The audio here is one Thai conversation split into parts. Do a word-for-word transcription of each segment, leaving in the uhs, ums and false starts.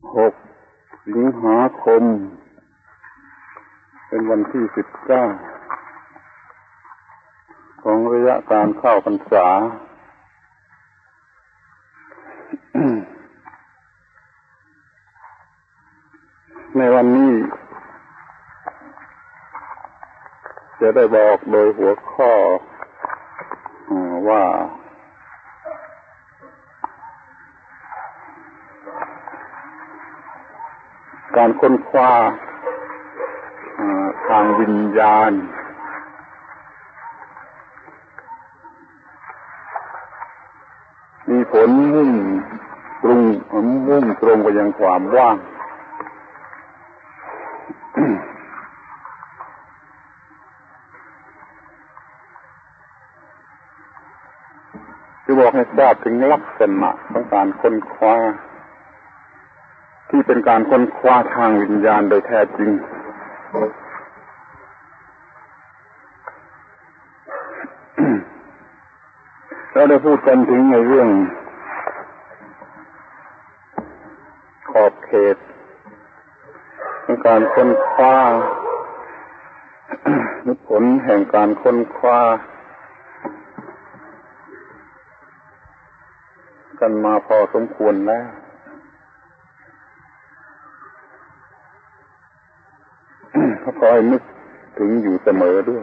หกสิงหาคมเป็นวันที่สิบเก้าของระยะการเข้าพรรษา ในวันนี้จะได้บอกโดยหัวข้อว่าการค้นคว้าทางวิญญาณมีผลมุ่งตรงมุ่งตรงไปยังความว่างจะบอกให้ทราบถึงลักษณะของการค้นคว้าที่เป็นการค้นคว้าทางวิญญาณโดยแท้จริงเราได้พูดกันถึงในเรื่องขอบเขตของการค้นคว้าผลแห่งการค้นคว้ากันมาพอสมควรแล้วเขาคอยนึกถึงอยู่เสมอด้วย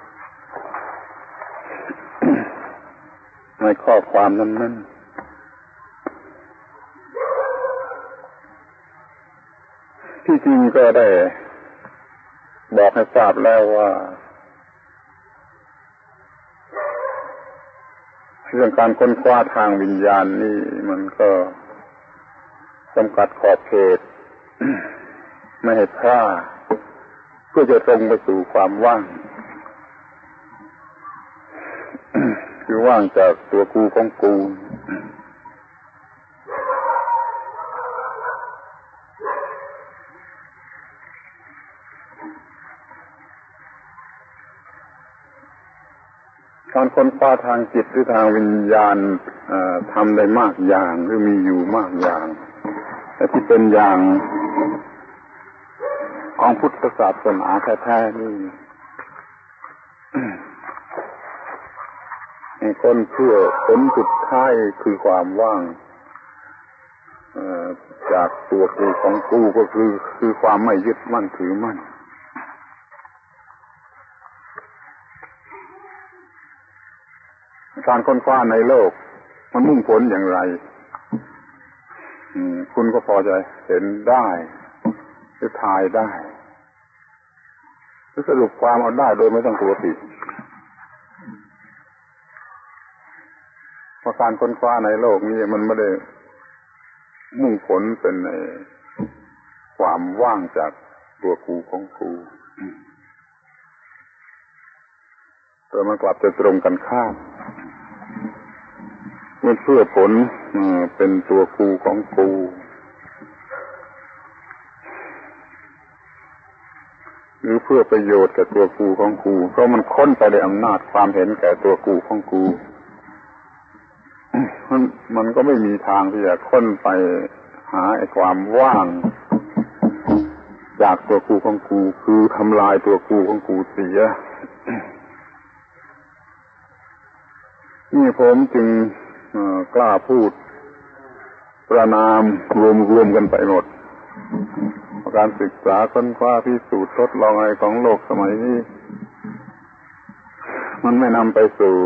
ในข้อความนั้นๆที่จริงก็ได้บอกให้ทราบแล้วว่าเรื่องการค้นคว้าทางวิญญาณนี่มันก็จำกัดขอบเขต ไม่ให้พลาดเพื่อจะตรงไปสู่ความว่าง คือว่างจากตัวกูของกูการค้นคว้าทางจิตหรือทางวิญญาณทำได้มากอย่างหรือมีอยู่มากอย่างแต่ที่เป็นอย่างของพุทธศาสนาแท้ๆนี่คนเพื่อผลสุดท้ายคือความว่างจากตัวกูของกูก็คือคือความไม่ยึดมั่นถือมั่นการค้นคว้าในโลกมันมุ่งผลอย่างไรคุณก็พอจะเห็นได้หรือทายได้หรือสรุปความเอาได้โดยไม่ต้องกลัวผิดเพราะการค้นคว้าในโลกนี้มันไม่ได้มุ่งผลเป็นในความว่างจากตัวกูของกูแต่มันกลับจะตรงกันข้ามมันเพื่อผลเป็นตัวกูของกูหรือเพื่อประโยชน์แก่ตัวกูของกูเพราะมันค้นไปด้วยอำนาจความเห็นแก่ตัวกูของกูมันมันก็ไม่มีทางที่จะค้นไปหาไอ้ความว่างจากตัวกูของกูคือทำลายตัวกูของกูเสียนี่ผมจึงกล้าพูดประนามรวมๆกันไปหมดการศึกษาค้นคว้าพิสูจน์ทดลองอะไรของโลกสมัยนี้มันไม่นำไปสู่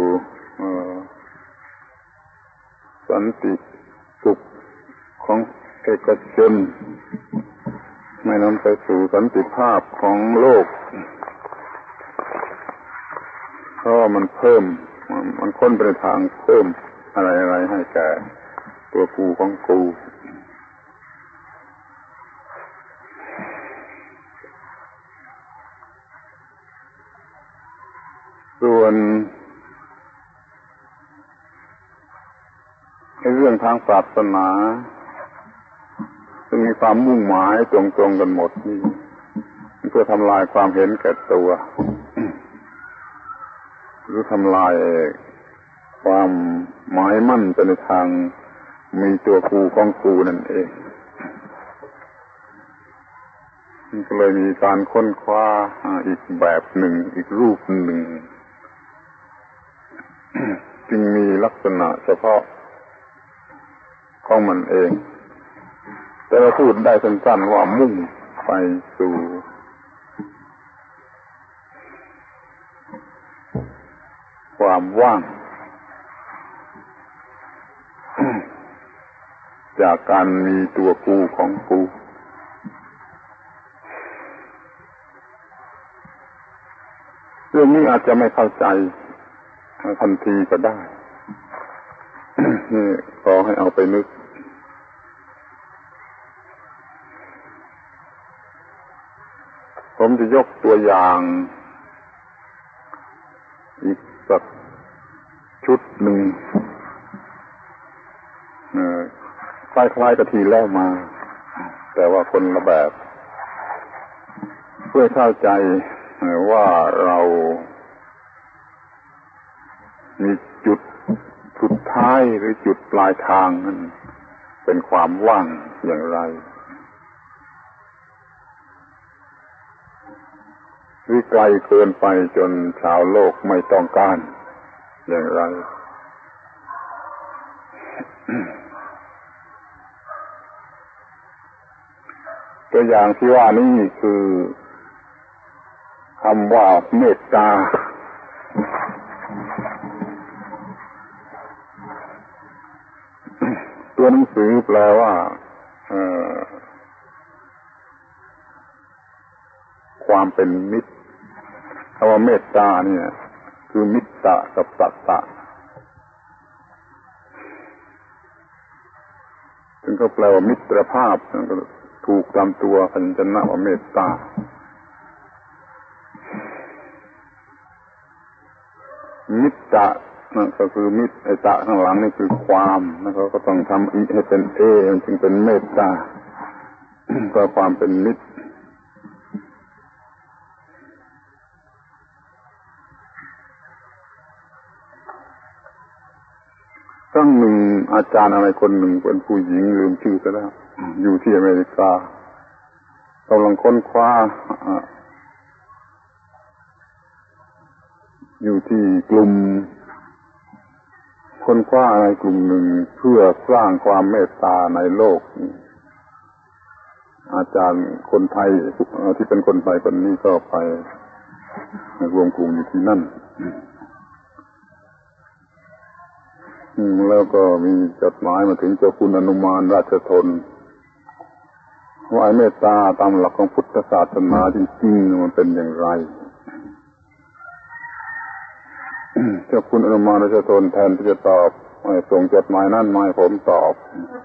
สันติสุขของเอกชนไม่นำไปสู่สันติภาพของโลกเพราะมันเพิ่มมันค้นไปทางเพิ่มอะไรๆให้แก่ตัวกูของกูส่วนในเรื่องทางศาสนาซึ่งมีความมุ่งหมายตรงๆกันหมดนี่เพื่อทำลายความเห็นแก่ตัวหรือทำลายความหมายมั่นไปในทางมีตัวกูของกูนั่นเองมันก็เลยมีการค้นคว้าอีกแบบหนึ่งอีกรูปหนึ่ง จึงมีลักษณะเฉพาะของมันเองแต่เราพูดได้สั้นๆว่ามุ่งไปสู่ความว่าง จากการมีตัวกูของกูเรื่องนี้อาจจะไม่เข้าใจทันทีก็ได้ นี่ขอให้เอาไปนึกผมจะยกตัวอย่างอีกสักชุดหนึ่งคล้ายๆกับทีแล้วมาแต่ว่าคนละแบบเพื่อเข้าใจว่าเรามีจุดสุดท้ายหรือจุดปลายทางนั้นเป็นความว่างอย่างไรหรือไกลเกินไปจนชาวโลกไม่ต้องการอย่างไร ตัวอย่างที่ว่านี่คือคำว่าเมตตาตัวหนังสือแปลว่าความเป็นมิตรคำว่าเมตตาเนี่ยคือมิตตะกับสัตตะซึ่งก็แปลว่ามิตรภาพก็ถูกตามตัวพยัญชนะว่าเมตตามิตตะนั่นก็คือมิตรไอ้ตะข้างหลังนี่คือความแล้วเขาก็ต้องทำอีให้เป็นเอมันจึงเป็นเมตตา ก็ความเป็นมิตรครั้งหนึ่งอาจารย์อะไรคนหนึ่งเป็นผู้หญิงลืมชื่อซะแล้วอยู่ที่อเมริกากำลังค้นคว้าอยู่ที่กลุ่มค้นคว้าอะไรกลุ่มหนึ่งเพื่อสร้างความเมตตาในโลกอาจารย์คนไทยที่เป็นคนไทยคนนี้ก็ไปรวมกลุ่มอยู่ที่นั่นแล้วก็มีจดหมายมาถึงเจ้าคุณอนุมานราชทนว่าเมตตาตามหลักของพุทธศาสนาจริงๆมันเป็นอย่างไร เจ้าคุณอนุมานราชทนแทนที่จะตอบส่งจดหมายนั่นมาให้ผมตอบ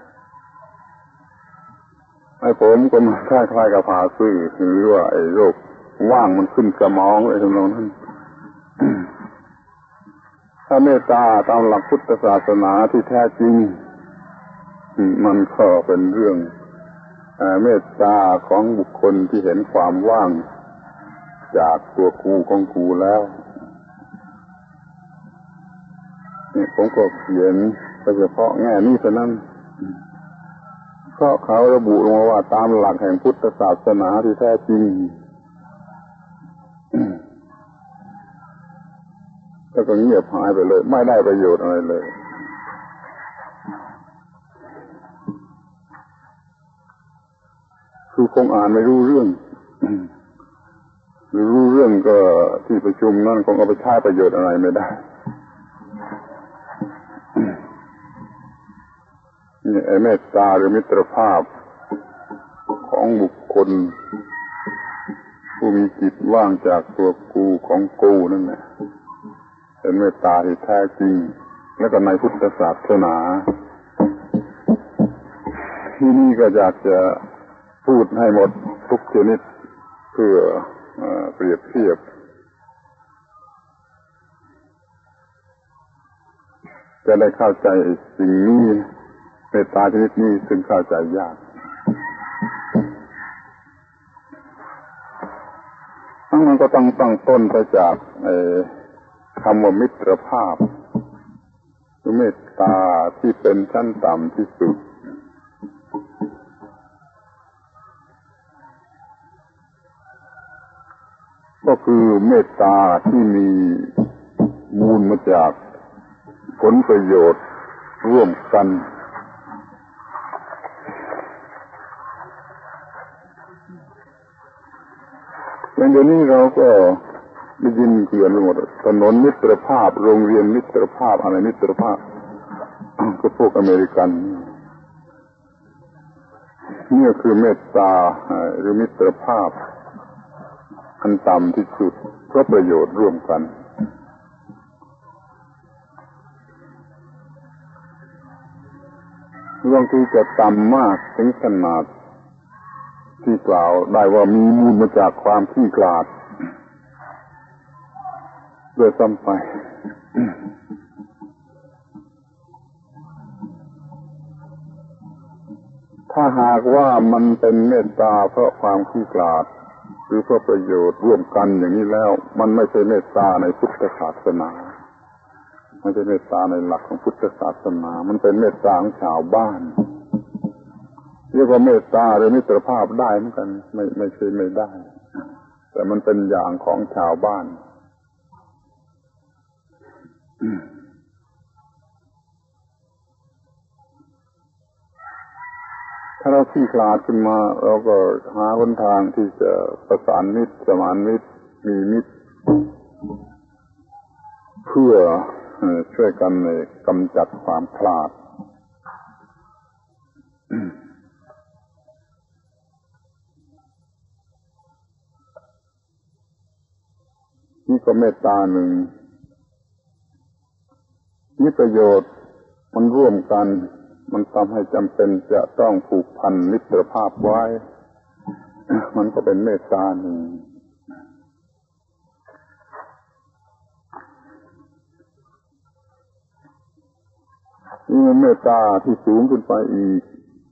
ให้ผมก็มาคล้ายๆกับผาซื่อหรือว่าไอ้โรคว่างมันขึ้นสมองอะไรทำนองนั้นถ้าเมตตาตามหลักพุทธศาสนาที่แท้จริงมันก็เป็นเรื่องเมตตาของบุคคลที่เห็นความว่างจากตัวกูของกูแล้วนี่ผมก็เขียนเฉพาะแง่นี้เท่านั้นเพราะเขาระบุลงมาว่าตามหลักแห่งพุทธศาสนาที่แท้จริงแล้วก็เงียบหายไปเลยไม่ได้ประโยชน์อะไรเลยคือคงอ่านไม่รู้เรื่องหรือรู้เรื่องก็ที่ประชุมนั่นคงเอาไปใช้ประโยชน์อะไรไม่ได้นี่ไอ้เมตตาหรือมิตรภาพของบุคคลผู้มีจิตว่างจากตัวกูของกูนั่นแหละเป็นเมตตาที่แท้จริงและก็ในพุทธศาสนาที่นี่ก็อยากจะพูดให้หมดทุกชนิดเพื่อเปรียบเทียบจะได้เข้าใจสิ่งนี้เมตตาชนิดนี้ซึ่งเข้าใจยากทั้งมันก็ต้องตั้งต้นไปจากคำว่ามิตรภาพหรือเมตตาที่เป็นชั้นต่ำที่สุดคือเมตตาที่มีมูลมาจากผลประโยชน์ร่วมกันอย่างเดี๋ยวนี้เราก็ได้ยินเกี่ยวกับหมดถนนมิตรภาพโรงเรียนมิตรภาพอะไรมิตรภาพก็พวกอเมริกันนี่คือเมตตาหรือมิตรภาพอันต่ำที่สุดเพราะประโยชน์ร่วมกันบางทีจะต่ำมากถึงขนาดที่กล่าวได้ว่ามีมูลมาจากความขี้ขลาดโดยซ้ำไปถ้าหากว่ามันเป็นเมตตาเพราะความขี้ขลาดหรือเพราะประโยชน์ร่วมกันอย่างนี้แล้วมันไม่ใช่เมตตาในพุทธศาสนาไม่ใช่เมตตาในหลักของพุทธศาสนามันเป็นเมตตาของชาวบ้านเรียกว่าเมตตาหรือมิตรภาพได้เหมือนกันไม่ไม่ใช่ไม่ได้แต่มันเป็นอย่างของชาวบ้านถ้าเราขี้ขลาดขึ้นมาเราก็หาหนทางที่จะประสานมิตรสมานมิตรมีมิตรเพื่อช่วยกันในกำจัดความขลาดนี่ก็เมตตาหนึ่งมีประโยชน์มันร่วมกันมันทำให้จำเป็นจะต้องผูกพันมิตรภาพไว้มันก็เป็นเมตตาหนึ่งนี่มันเมตตาที่สูงขึ้นไปอีก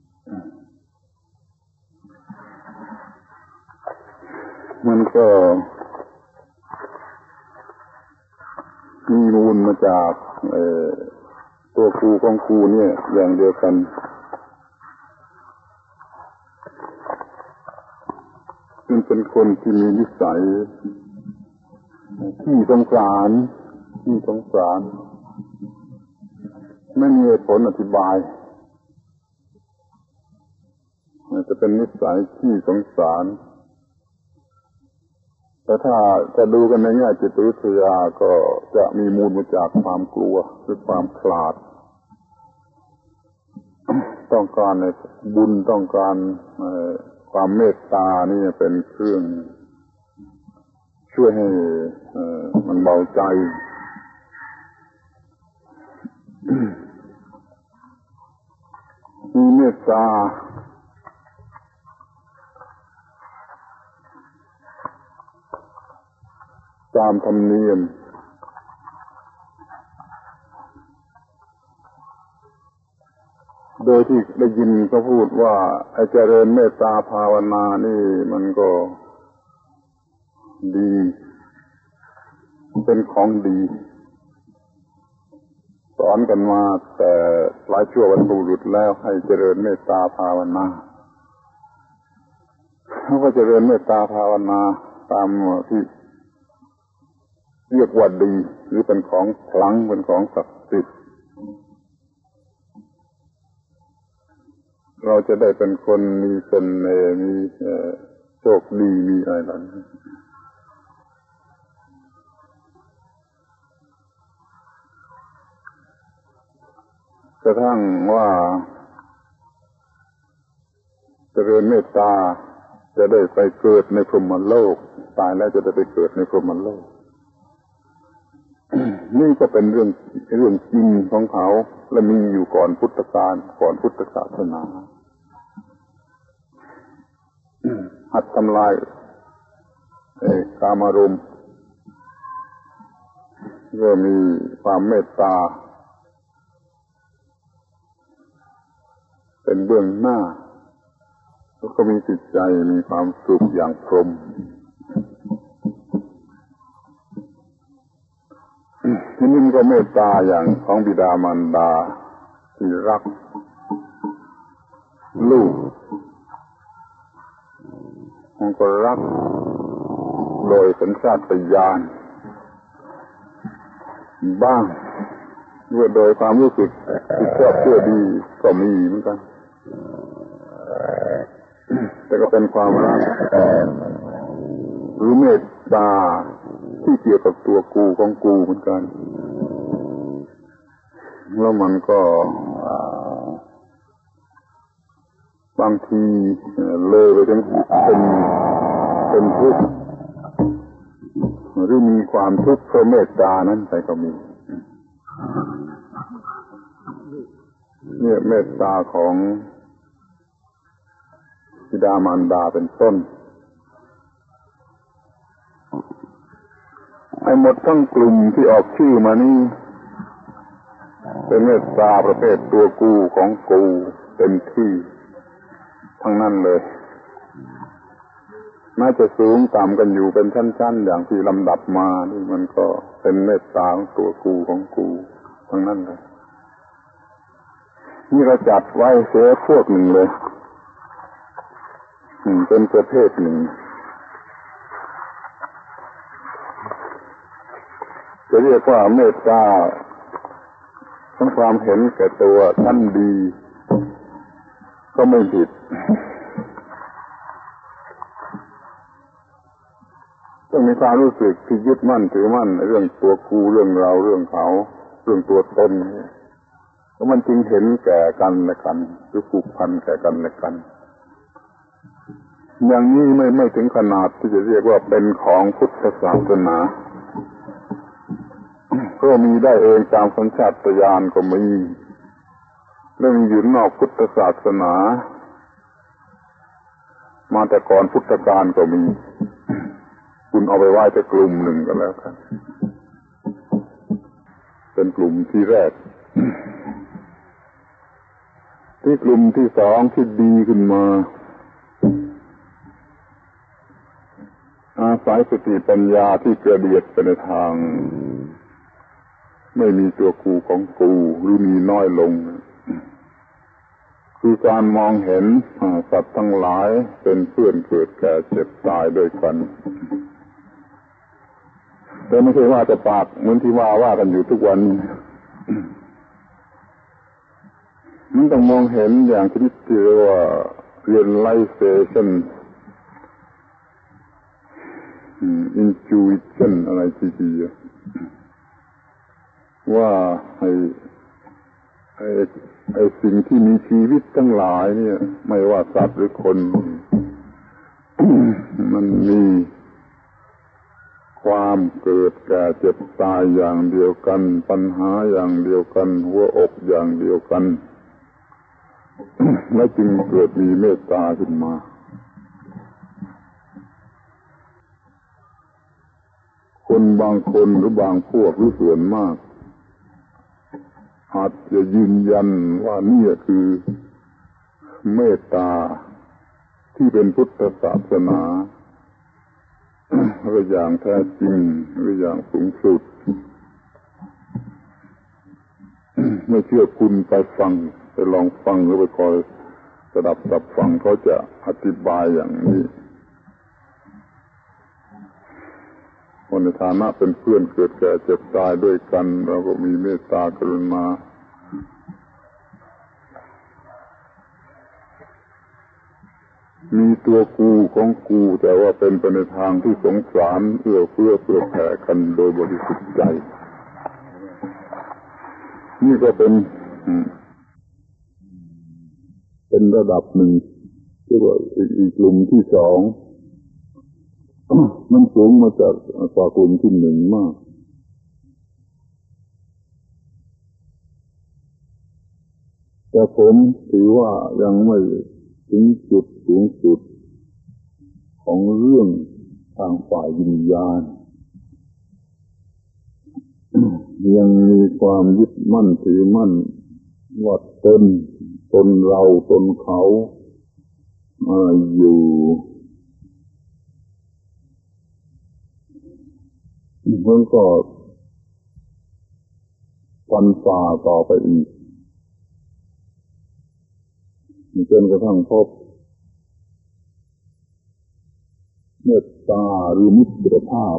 มันก็มีมูลมาจากเอ่อตัวครูของครูเนี่ยอย่างเดียวกันมันเป็นคนที่มีนิสัยที่สงสารที่สงสารไม่มีเหตุผลอธิบายจะเป็นนิสัยที่สงสารแต่ถ้าจะดูกันในแง่จิตวิทยาก็จะมีมูลมาจากความกลัวหรือความขลาดต้องการในบุญต้องการความเมตตานี่เป็นเครื่องช่วยให้มันเบาใจมีเมตตาตามธรรมเนียมโดยที่ได้ยินเขาพูดว่าไอ้เจริญเมตตาภาวนานี่มันก็ดีเป็นของดีสอนกันมาแต่หลายชั่วบรรพบุรุษแล้วให้เจริญเมตตาภาวนาเขาก็เจริญเมตตาภาวนาตามที่เรียกว่าดีหรือเป็นของขลังเป็นของศักดิ์สิทธิ์เราจะได้เป็นคนมีเสน่ห์มีโชคดีมีอะไรต่างๆกระทั่งว่าเจริญเมตตาจะได้ไปเกิดในพรหมโลกตายแล้วจะได้ไปเกิดในพรหมโลกนี่ก็เป็นเรื่องเรื่องจริงของเขาและมีอยู่ก่อนพุทธกาลก่อนพุทธศาสนาหัดทำลายกามารมณ์ก็มีความเมตตาเป็นเบื้องหน้าแล้วก็มีจิตใจมีความสุขอย่างพรหมที่นี่ก็เมตตาอย่างของบิดามารดาที่รักลูกมันก็รักโดยสัญชาตญาณบ้างด้วยโดยความรู้สึกที่ชอบชั่วดีก็มีเหมือนกันแต่ก็เป็นความรักหรือเมตตาที่เกี่ยวกับตัวกูของกูเหมือนกันแล้วมันก็บางทีเลยไปถึงเป็นเป็นทุกข์หรือมีความทุกข์เพราะเมตตานั้นไปก็มีเนี่ยเมตตาของบิดามารดาเป็นต้นไอ้หมดทั้งกลุ่มที่ออกชื่อมานี่เป็นเมตตาประเภทตัวกูของกูเต็มที่ทั้งนั้นเลยน่าจะสูงต่ำกันอยู่เป็นชั้นๆอย่างที่ลำดับมานี่มันก็เป็นเมตตาของตัวกูของกูทั้งนั้นเลยนี่เราจัดไว้เสียพวกหนึ่งเลยเป็นประเภทหนึ่งจะเรียกว่าเมตตาทั้งความเห็นแก่ตัวท่านดีก็ไม่ผิดต้องมีความรู้สึกที่ยึดมั่นถือมั่นเรื่องตัวกูเรื่องเราเรื่องเขาเรื่องตัวตนเพราะมันจึงเห็นแก่กันและกันหรือผูกพันแก่กันและกันอย่างนี้ไม่ไม่ถึงขนาดที่จะเรียกว่าเป็นของพุทธศาสนาก็มีได้เองตามสัญชาตญาณก็มีเรื่องอยู่นอกพุทธศาสนามาแต่ก่อนพุทธกาลก็มีคุณเอาไปไว้แต่กลุ่มหนึ่งก็แล้วกันเป็นกลุ่มที่แรกที่กลุ่มที่สองที่ดีขึ้นมาอาศัยสติปัญญาที่กระเดียดไปในทางไม่มีตัวกูของกูหรือมีน้อยลงคือการมองเห็นสัตว์ทั้งหลายเป็นเพื่อนเกิดแก่เจ็บตายด้วยกันแต่ไม่ใช่ว่าจะปากเหมือนที่ว่าว่ากันอยู่ทุกวันมันต้องมองเห็นอย่างที่เรียกว่า realization intuition อะไรที่ดีว่าไอ้ไอ้ไอ้สิ่งที่มีชีวิตทั้งหลายเนี่ยไม่ว่าสัตว์หรือคน มันมีความเกิดแก่เจ็บตายอย่างเดียวกันปัญหาอย่างเดียวกันหัวอกอย่างเดียวกัน และจึงเกิดมีเมตตาขึ้นมาคนบางคนหรือบางพวกหรือส่วนมากอาจจะยืนยันว่านี่คือเมตตาที่เป็นพุทธศาสนาหรืออย่างแท้จริงหรืออย่างสูงสุดไม่เชื่อคุณไปฟังไปลองฟังหรือไปคอยสดับสับฟังเขาจะอธิบายอย่างนี้คนในฐานะเป็นเพื่อนเกิดแก่เจ็บตายด้วยกันเราก็มีเมตตากรุณามีตัวกูของกูแต่ว่าเป็นไปในทางที่สงสารเอื้อเฟื้อเผื่อแผ่กันโดยบริสุทธิ์ใจนี่ก็เป็นเป็นระดับหนึ่งเรียกว่าอีกกลุ่มที่สองมันสูงมาจากกว่ากลุ่มที่หนึ่งมากแต่ผมถือว่ายังไม่ถึงจุดสูงสุดของเรื่องทางฝ่ายวิญญาณยังมีความยึดมั่นถือมั่นว่าตนตนเราตนเขาอยู่มันก็ฟันฝ่าต่อไปอีกจนกระทั่งพบเมตตาหรือมิตรภาพ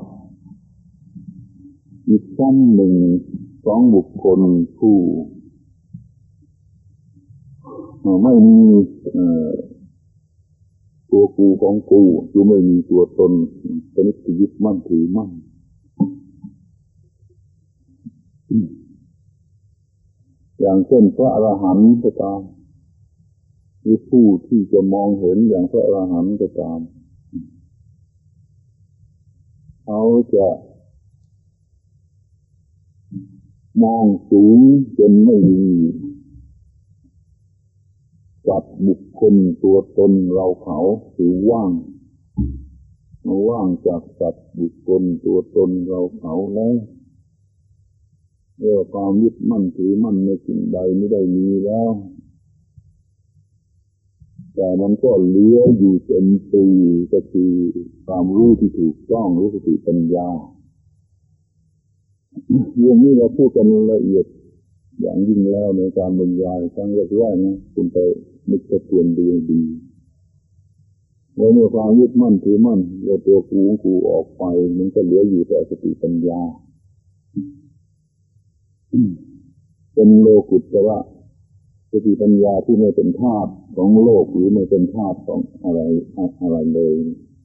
อีกชั้นหนึ่งของบุคคลผู้ไม่มีตัวกูของกูคือไม่มีตัวตนชนิดที่ยึดมั่นถือมั่นอย่างเช่นพระอรหันต์ก็ตามหรือผู้ที่จะมองเห็นอย่างพระอรหันต์ก็ตามเขาจะมองสูงจนไม่มีจับบุคคลตัวตนเราเขาคือว่างว่างจากจับบุคคลตัวตนเราเขาแล้วเมื่อความยึดมั่นถือมั่นในสิ่งใดไม่ได้มีแล้วแต่มันก็เหลืออยู่เต็มตีก็คือความรู้ที่ถูกต้องหรือสติปัญญาเรื่องนี้เราพูดกันละเอียดอย่างยิ่งแล้วในการบรรยายครั้งแรกๆนะคุณไปนึกทบทวนดูดีว่าเมื่อความยึดมั่นถือมั่นแล้วตัวกูกูออกไปมันก็เหลืออยู่แต่สติปัญญาเป็นโลกุตระสติปัญญาที่ไม่เป็นธาตุของโลกหรือไม่เป็นธาตุของอะไรอะไรเลย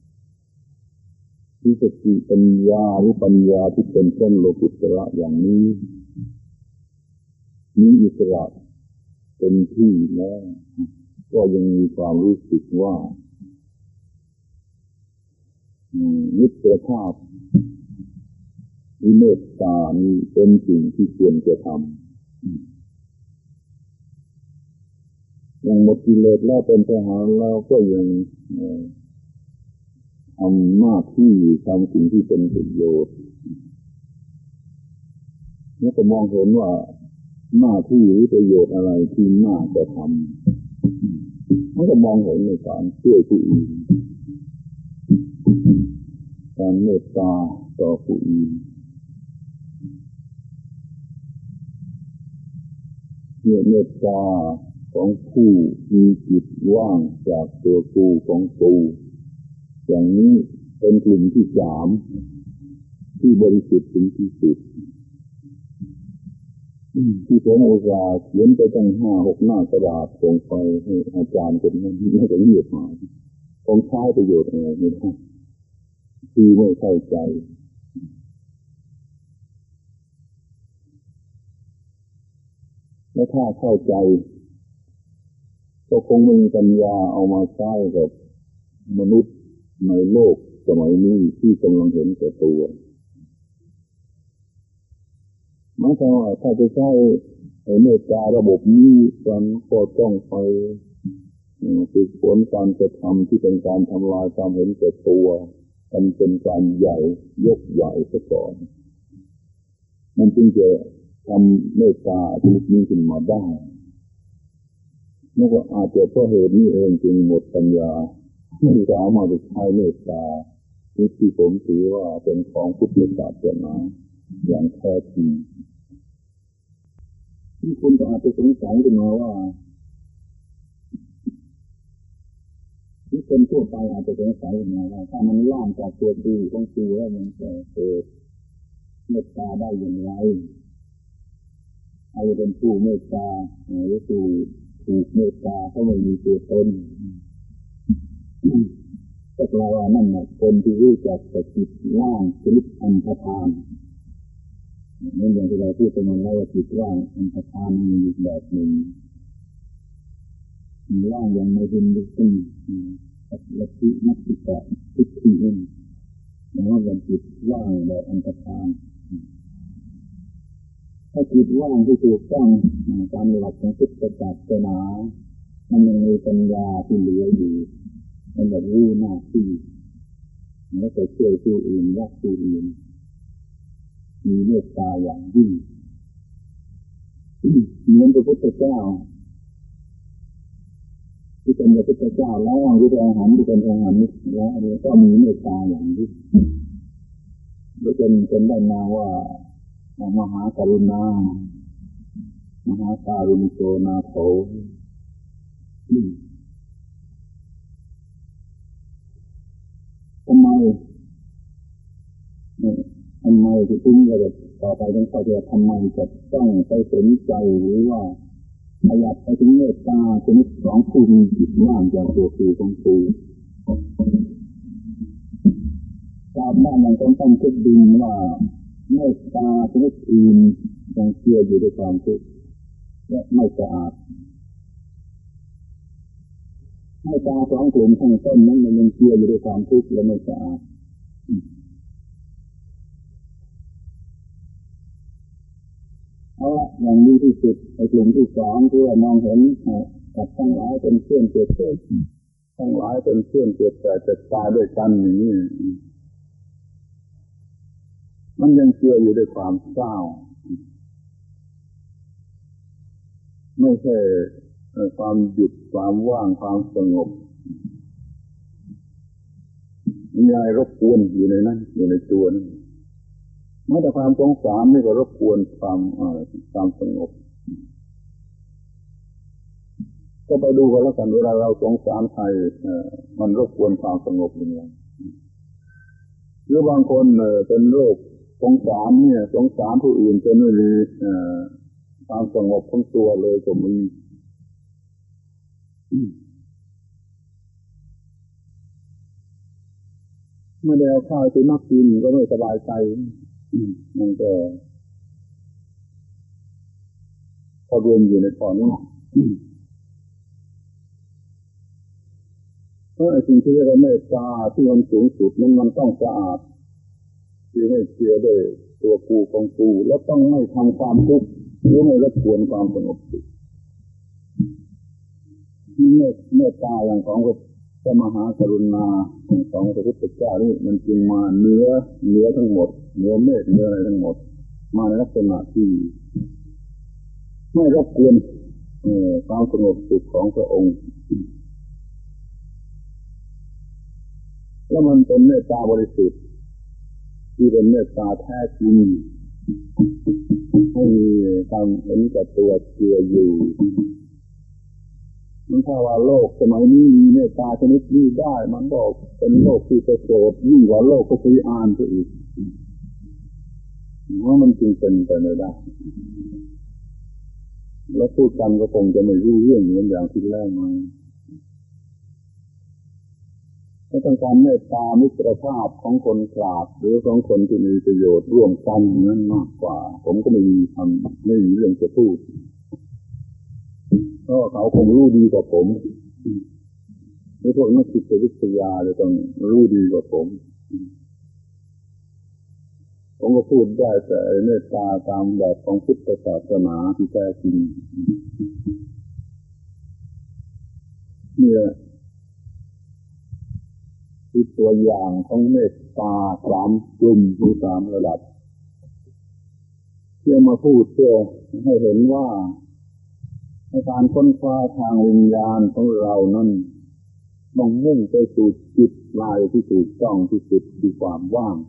ที่สติปัญญาหรือปัญญาที่เป็นเช่นโลกุตระอย่างนี้มีอิสระเป็นที่แล้วก็ยังมีความรู้สึกว่ามิตรภาพวิเมตตานี้เป็นสิ่งที่ควรจะทำยังหมดกิเลสแล้วเป็นทหารแล้วก็ยังทำหน้าที่ทำสิ่งที่เป็นประโยชน์แล้วก็มองเห็นว่าหน้าที่หรือประโยชน์อะไรที่น่าจะทำมันก็มองเห็นในการช่วยผู้อื่นการเมตตาต่อผู้อื่นเนี่ยเมตตาของผู้มีจิตว่างจากตัวกูของกูอย่างนี้เป็นกลุ่มที่สามที่บริสุทธิ์ถึงที่สุดที่ผมอุตส่าห์เขียนไปตั้งห้าหกหน้ากระดาษส่งไปให้อาจารย์คนนั้นไม่ได้เงียบหายผมใช้ประโยชน์อะไรไม่ได้คือไม่เข้าใจและถ้าเข้าใจก็คงไม่มีปัญญาเอามาใช้กับมนุษย์ในโลกสมัยนี้ที่กำลังเห็นแก่ตัวหมายความว่าถ้าจะใช้เมตตาระบบนี้กันก็ต้องไปฝึกฝนการกระทำที่เป็นการทำลายความเห็นแก่ตัวมันเป็นการใหญ่ยกใหญ่ซะก่อนมันจึงจะทำเมตตาชนิดนี้ขึ้นมาได้แล้วก็อาจจะเพราะเหตุนี้เองจึงหมดปัญญาไม่สามารถใช้เมตตาที่ผมถือว่าเป็นของพุทธศาสนาอย่างแท้จริงที่คุณอาจจะสงสัยขึ้นมาว่าที่คนทั่วไปอาจจะสงสัยขึ้นมาว่าถ้ามันล่างจากตัวกูของกูแล้วมันจะเกิดเมตตาได้อย่างไรอาจจะเป็นผู้เมตตาหรือผู้ถูกเมตตาเขาไม่มีตัวตนแต่แปลว่านั่นแหละคนที่รู้จักแต่จิตว่างชนิดอันธพาลนั่นอย่างที่เราพูดกันมาแล้วว่าจิตว่างอันธพาลมีอีกแบบหนึ่งว่างอย่างไม่เป็นลึกซึ้งลัทธินักศึกษาทุกที่เองแต่ว่าเป็นจิตว่างแบบอันธพาลถ้าจิตว่างที่ถูกต้องตามหลักของพุทธศาสนามันยังมีปัญญาที่เหลืออยู่มันแบบรู้หน้าที่แล้วก็ช่วยผู้อื่นรักผู้อื่นมีเมตตาอย่างยิ่งเหมือนพระพุทธเจ้าที่เป็นพระพุทธเจ้าแล้วที่เป็นอรหันต์ที่เป็นอรหันต์แล้วก็มีเมตตาอย่างยิ่งโดยจนจนได้มาว่ามหากรุณามหาการุณิโกนาโถทำไมทำไมถึงเราจะต่อไปต้องเข้าใจทำไมจะต้องไปสนใจหรือว่าขยับไปถึงเมตตาชนิดของผู้มีจิตว่างจากตัวคือของตัวตามด้านอย่างต้องต้องคิดดีว่าเมตตาชนิดอื่นยังเชื่ออยู่ด้วยความทุกข์และไม่สะอาดเมตตาสองกลุ่มข้างต้นนั้นมันยังเชื่ออยู่ด้วยความทุกข์และไม่สะอาดเอาละอย่างนี้ที่สุดในกลุ่มที่สองเพื่อมองเห็นกับทั้งหลายเป็นเพื่อนเกิดเกิดทั้งหลายเป็นเพื่อนเกิดแต่เกิดตายด้วยกันอย่างนี้มันยังเชื่ออยู่ด้วยความเศร้าไม่ใช่ความหยุดความว่างความสงบมีอะไรรบกวนอยู่ในนั้นอยู่ในตัวนั้นแม้แต่ความสงสารนี่ก็รบกวนความความสงบก็ไปดูกันแล้วกันเวลาเราสงสารใครมันรบกวนความสงบยังไงหรือบางคนเป็นโรคสงสารเนี่ยสงสารผู้อื่นจนไม่มีความสงบของตัวเลยก็มีเมื่อได้เอาข้าวไปนักกินก็ไม่สบายใจมันก็พอรวมอยู่ในข้อนี้เพราะไอ้สิ่งที่เรียกว่าเมตตาที่มันสูงสุดนั้นมันต้องสะอาดที่ไม่เชื่อด้วยตัวกูของกูแล้วต้องไม่ทำความทุกข์หรือไม่รบกวนความสงบสุขเมตเมตตาอย่างของพระมหากรุณาของพระพุทธเจ้านี่มันจึงมาเนื้อเนื้อทั้งหมดเนื้อเมตเนื้ออะไรทั้งหมดมาในลักษณะที่ไม่รบกวนความสงบสุขของพระองค์แล้วมันเป็นเมตตาบริสุทธิ์ที่เป็นเมตตาแท้จริงให้มีความเห็นแก่ตัวเชื่ออยู่มันถ้าว่าโลกสมัยนี้มีเมตตาชนิดนี้ได้มันก็เป็นโลกที่ประเสริฐยิ่งกว่าโลกก็คืออ่านซะอีกว่ามันจริงเป็นไปไม่ได้แล้วพูดกันก็คงจะไม่รู้เรื่องเหมือนอย่างที่แรกมาถ้าต้องการเมตตามิตรภาพของคนกราบหรือของคนที่มีประโยชน์ร่วมกันนั้นมากกว่าผมก็ไม่มีทำไม่มีเรื่องจะพูดเพราะเขาคงรู้ดีกว่าผมหรือพวกนักจิตวิทยาจะต้องรู้ดีกว่าผมผมก็พูดได้แต่เมตตาตามแบบของพุทธศาสนาที่แท้จริงเนี่ยคือตัวอย่างของเมตตาสามกลุ่มหรือสามระดับที่มาพูดเพื่อให้เห็นว่าในการค้นคว้าทางวิญญาณของเรานั้นต้องมุ่งไปสู่จุดปลายที่ถูกต้องที่สุดคือความว่าง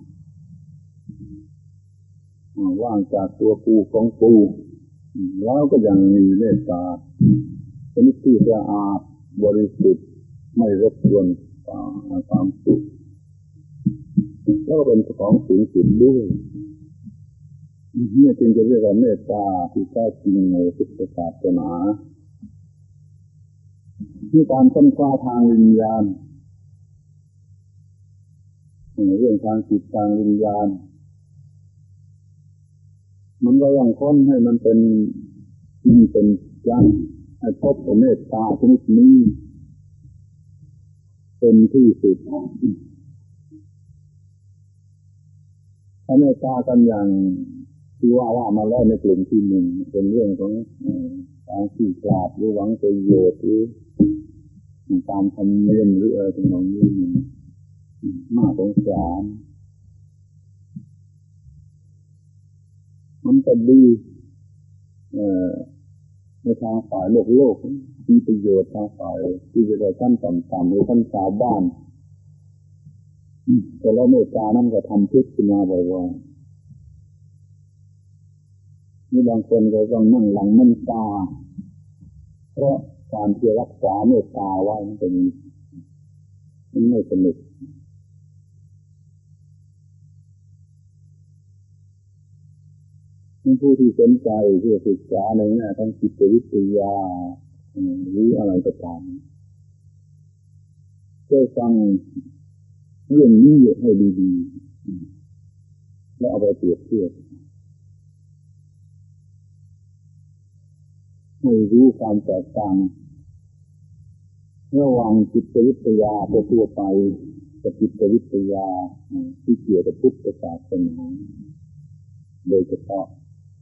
ว่างจากตัวกูของกูแล้วก็ยังมีเมตตาชนิดที่สะอาดบริสุทธิ์ไม่รบกวนความสุขแล้วก็เป็นของสูงสุดด้วยนี่จึงจะเรียกว่าเมตตาที่แท้จริงในพุทธศาสนาที่การค้นคว้าทางวิญญาณเรื่องทางจิตทางวิญญาณมันก็ยังค้นให้มันเป็นจริงเป็นจังให้พบเมตตาชนิดนี้เป็นที่สุดถ้าเมตตากันอย่างที่ว่าว่ามาแล้วในกลุ่มที่หนึ่งเป็นเรื่องของการที่กราบหรือหวังประโยชน์หรือตามธรรมเนียมหรืออะไรต่างๆนี้มันน่าสงสารมันจะดีในทางฝ่ายโลกโลกมีประโยชน์ทางฝ่ายที่จะได้ท่านต่ำๆหรือท่านชาวบ้านแต่แล้วเมตตานั้นก็ทำพิษขึ้นมาบ่อยๆนี่บางคนก็ต้องนั่งหลังน้ำตาเพราะการที่รักษาเมตตาไว้มันเป็นมันไม่สนุกผู้ที่สนใจที่จะศึกษาในแง่ทางจิตวิทยาหรืออะไรก็ตามช่วยฟังเรื่องนี้ให้ดีๆแล้วเอาไปเปรียบเทียบให้รู้ความแตกต่างระหว่างจิตวิทยาทั่วไปกับจิตวิทยาที่เกี่ยวกับพุทธศาสนาโดยเฉพาะ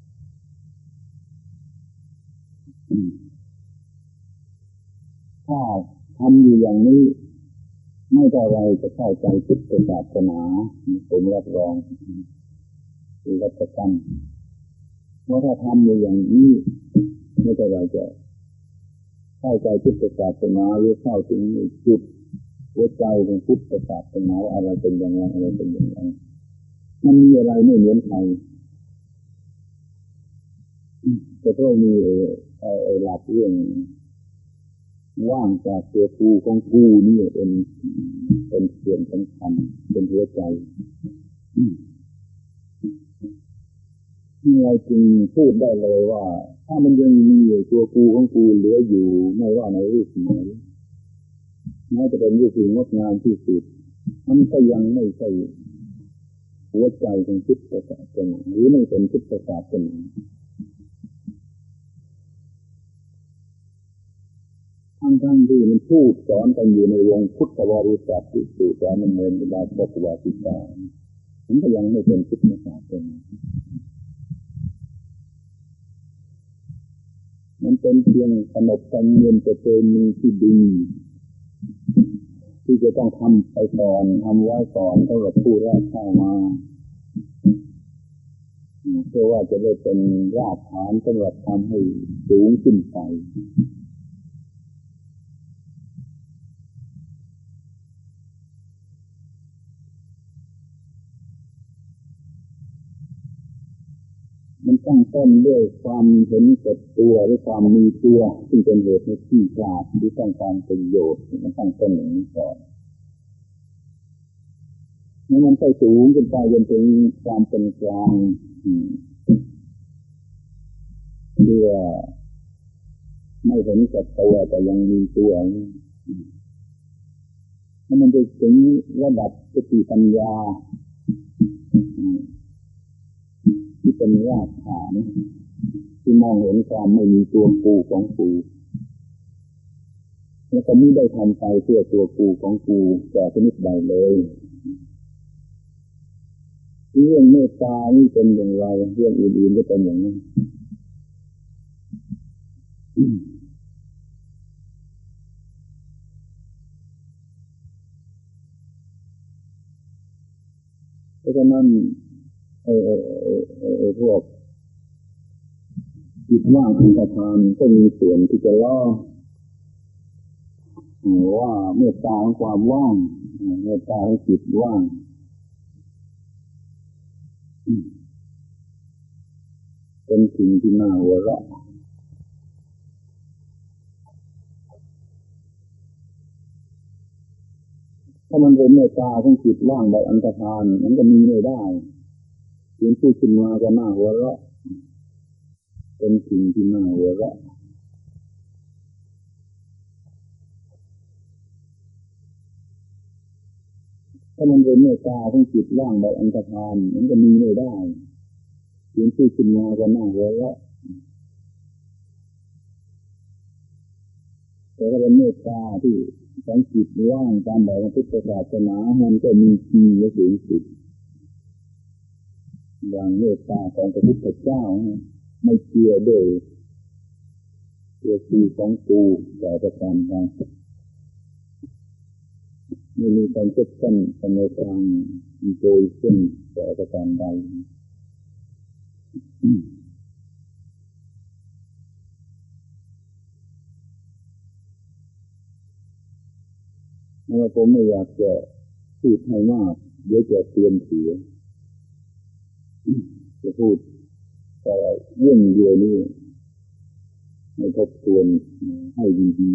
ถ้าทำอยู่อย่างนี้ไม่เท่าไรจะเข้าใจพุทธศาสนาผมรับรองหรือรับประกันว่าถ้าทำอยู่อย่างนี้ไม่เท่าไรจะเข้าใจพุทธศาสนาหรือเข้าถึงจุดหัวใจของพุทธศาสนาอะไรเป็นอย่างไรอะไรเป็นอย่างไรมันมีอะไรไม่เหมือนใครจะต้องมีไอ้หลักเรื่องว่างจากตัวกูของกูนี่เป็นเป็นส่วนสำคัญเป็นหัวใจที่เราจึงพูดได้เลยว่าถ้ามันยังมีตัวกูของกูเหลืออยู่ไม่ว่าในรูปไหนแม้จะเป็นรูปที่งดงามที่สุดมันก็ยังไม่ใช่หัวใจของพุทธศาสนาหรือไม่เป็นพุทธศาสนาทั้งๆที่มันพูดสอนกันอยู่ในวงพุทธบริษัทที่สู่สามเณรบาปวาสิกามันก็ยังไม่เป็นพุทธศาสนามันเป็นเพียงขนบธรรมเนียมประเพณีที่ดีที่จะต้องทำไปก่อนทำไว้ก่อนสำหรับผู้แรกเข้ามาเพื่อว่าจะได้เป็นรากฐานสำหรับทำให้สูงขึ้นไปมันตั้งต้นด้วยความเห็นแก่ตัวหรือความมีตัวซึ่งเป็นเหตุให้ขี้คลาดหรือต้องการประโยชน์มันตั้งต้นอย่างนี้ก่อนแล้วมันไปสูงขึ้นไปจนถึงความเป็นกลางเพื่อไม่เห็นแก่ตัวแต่ยังมีตัวแล้วมันจะถึงระดับสติปัญญาที่เป็นรากฐานที่มองเห็นความไม่มีตัวกูของกูแล้วก็ไม่ได้ทำไปเพื่อตัวกูของกูแต่ชนิดใดเลยเรื่องเมตตานี่เป็นอย่างไรเรื่องอื่นๆก็เป็นอย่างนั้นเพราะฉะนั้นไอ้ไอ้ไอ้ไอ้พวกจิตว่างอันตรธานก็มีส่วนที่จะล่อว่าเมตตาของความว่างเมตตาของจิตว่างเป็นสิ่งที่น่าหัวเราะถ้ามันเป็นเมตตาของจิตว่างแบบอันตรธานมันก็มีไม่ได้เพียงพูดขึ้นมาก็น่าหัวเราะเป็นสิ่งที่น่าหัวเราะถ้ามันเป็นเมตตาของจิตว่างแบบอันตรธานมันก็มีไม่ได้เพียงพูดขึ้นมาก็น่าหัวเราะแต่ถ้าเป็นเมตตาที่ของจิตว่างตามแบบของพุทธศาสนามันก็มีจริงและสูงสุดอย่างเมตตาของพระพุทธเจ้าไม่เกี่ยวด้วยตัวกูของกูแต่ประการใดไม่มีความเชื่อมั่นในทางโดยซึ่งแต่ประการใดแล้วผมไม่อยากจะพูดให้มากเดี๋ยวจะเตือนเสียจะพูดแต่เรื่องเดียวนี้ให้ทบทวนให้ดี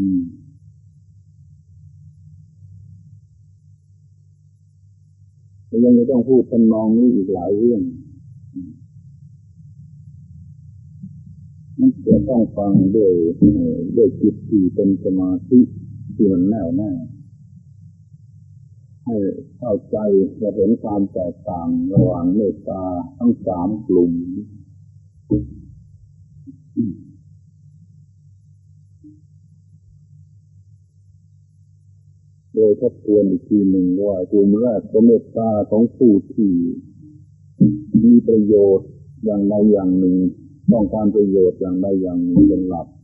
ๆแล้วยังจะต้องพูดทำนองนี้อีกหลายเรื่องจะต้องฟังด้วยด้วยจิตที่เป็นสมาธิที่มันแน่วแน่ให้เข้าใจและเห็นความแตกต่างระหว่างเมตตาทั้งสามกลุ่มโดยทบทวนอีกทีหนึ่งว่ากลุ่มแรกก็เมตตาของผู้ที่มีประโยชน์อย่างใดอย่างหนึ่งต้องการประโยชน์อย่างใดอย่างหนึ่งเป็นหลัก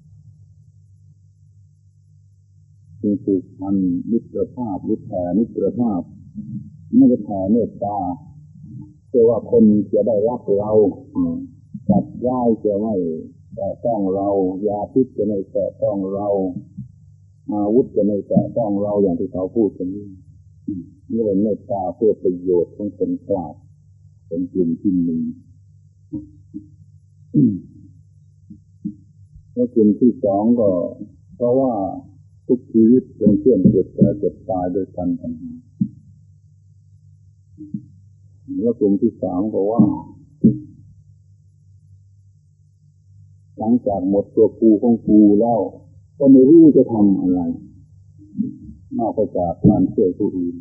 จึงผูกพันมิตรภาพหรือแผ่มิตรภาพไม่ได้แผ่เมตตาเพื่อว่าคนจะได้รักเราสัตว์ร้ายจะไม่แตะต้องเรายาพิษจะไม่แตะต้องเราอาวุธจะไม่แตะต้องเราอย่างที่เขาพูดกันนี่นี่เป็นเมตตาเพื่อประโยชน์ของคนกล้าเป็นกลุ่มที่หนึ่งแล้วกลุ่มที่สองก็เพราะว่าทุกชีวิตเป็นเพื่อนเกิดแก่เจ็บตายด้วยกันทั้งนั้นแล้วกลุ่มที่สามก็ว่าหลังจากหมดตัวกูของกูแล้วก็ไม่รู้จะทำอะไรนอกจากการช่วยผู้อื่น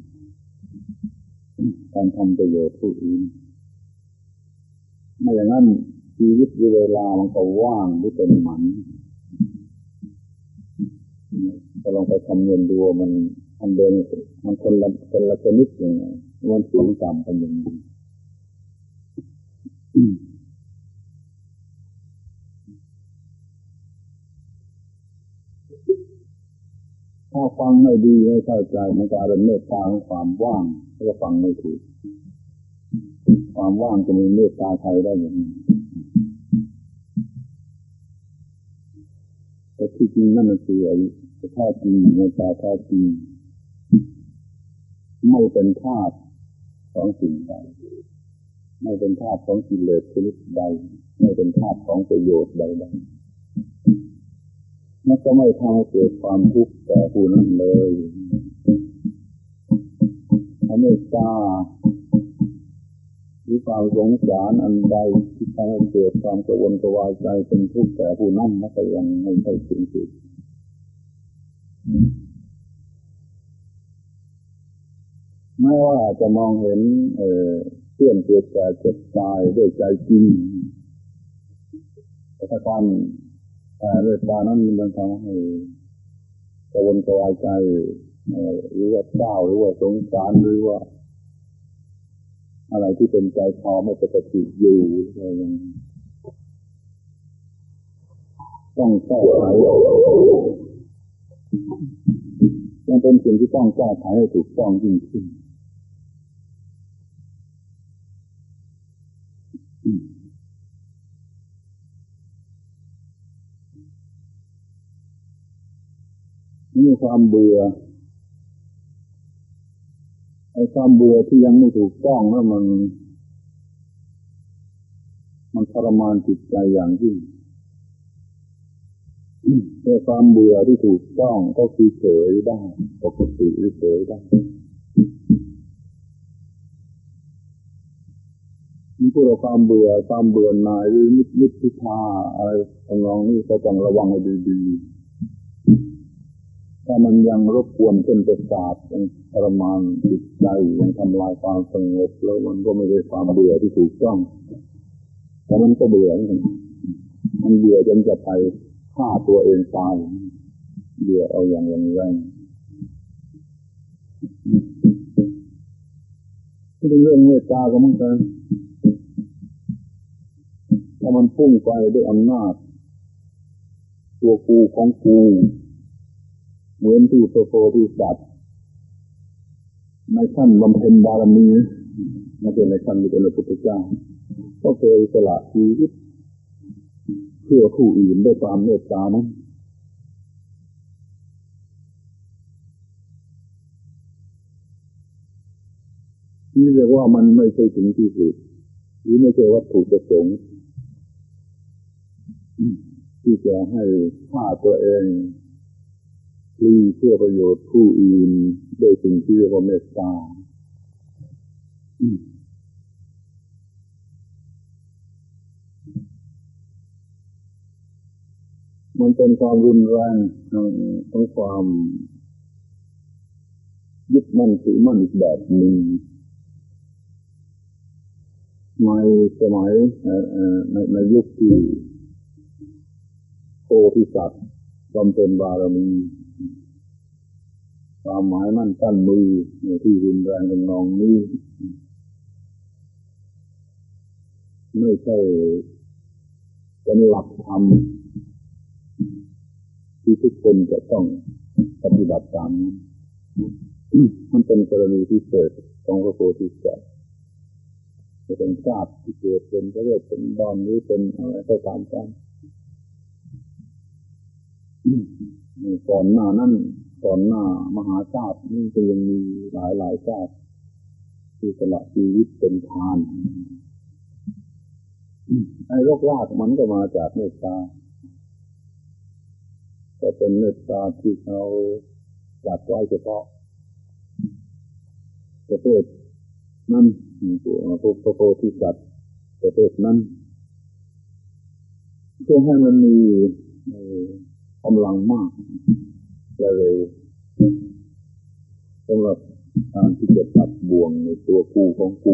การทำประโยชน์ผู้อื่นไม่อย่างนั้นชีวิตเวลามันก็ว่างหรือเป็นหมันก็ลองไปคำนวณดูมันมันเดินมันคนละคนละชนิดยังไงมันสูงต่ำกันยังไงถ้าฟังไม่ดีไม่เข้าใจมันก็เป็นเมตตาของความว่างแล้วฟังไม่ถูกความว่างจะมีเมตตาใครได้อย่างไรแต่ที่จริงนั่นมันคือไอ้แท้จริงเมตตาแท้จริงไม่เป็นธาตุของสิ่งใดไม่เป็นธาตุของกิเลสชนิดใดไม่เป็นธาตุของประโยชน์ใดๆมันก็ไม่ทำให้เกิดความทุกข์แก่ผู้นั้นเลยเมตตาหรือความสงสารอันใดที่ทำให้เกิดความกระวนกระวายใจเป็นทุกข์แก่ผู้นั้นนั่นก็ยังไม่ใช่สิ่งที่แม้ว่าจะมองเห็นเอ่อเพื่อนเกิดแก่เจ็บตายด้วยใจจริงแต่ถ้าการแต่เมตตานั้นมันทำให้กระวนกระวายใจหรือว่าเศร้าหรือว่าสงสารหรือว่าอะไรที่เป็นใจพอไม่ปกติอยู่ก็ยังต้องแก้ไขยังเป็นสิ่งที่ต้องแก้ไขให้ถูกต้องยิ่งขึ้นนี่ความเบื่อไอ้ความเบื่อที่ยังไม่ถูกต้องแล้วมันมันทรมานจิตใจอย่างยิ่งแต่ความเบื่อที่ถูกต้องก็คือเฉยได้ปกติหรือเฉยได้นี่พูดถึงความเบื่อความเบื่อหน่ายหรือนิดนิดพิทาอะไรทำนองนี้ก็ต้องระวังให้ดีๆถ้ามันยังรบกวนเส้นประสาทยังทรมานจิตใจยังทำลายความสงบแล้วมันก็ไม่ได้ความเบื่อที่ถูกต้องแต่มันก็เบื่อมันเบื่อจนจะไปฆ่าตัวเองตายเบื่อเอาอย่างแรงๆที่เป็นเรื่องเมตตาก็เหมือนกันถ้ามันพุ่งไปด้วยอำนาจตัวกูของกูเหมือนที่พระโพธิสัตว์ในขั้นบำเพ็ญบารมีไม่ใช่ในขั้นที่เป็นพระพุทธเจ้าก็เคยสละชีวิตเพื่อผู้อื่นด้วยความเมตตานั้นนี่เรียกว่ามันไม่ใช่ถึงที่สุดหรือไม่ใช่วัตถุประสงค์ที่จะให้ฆ่าตัวเองเพื่อประโยชน์ผู้อื่นโดยสิ่งที่เรียกว่าเมตตามันเป็นความรุนแรงของความยึดมั่นถือมั่นอีกแบบหนึ่งในสมัยในในยุคที่โพธิสัตว์บำเพ็ญบารมีความหมายมั่นกั้นมือที่รุนแรงทำนองนี้ไม่ใช่เป็นหลักธรรมที่ทุกคนจะต้องปฏิบัติตามนั้นมันเป็นกรณีพิเศษของพระโพธิสัตว์จะเป็นชาติที่เกิดเป็นพระเวทเป็นดอนหรือเป็นอะไรก็ตามกันก่อนหน้านั้นก่อนหน้ามหาชาตินี่ก็ยังมีหลายหลายชาติที่สละชีวิตเป็นทานไอ้โรครากมันก็มาจากเมตตาแต่เป็นเมตตาที่เขาจัดไว้เฉพาะประเภทนั้นพระโพธิสัตว์ประเภทนั้นเพื่อให้มันมีกำลังมากและเร็วสำหรับการที่จะตัดบ่วงในตัวกูของกู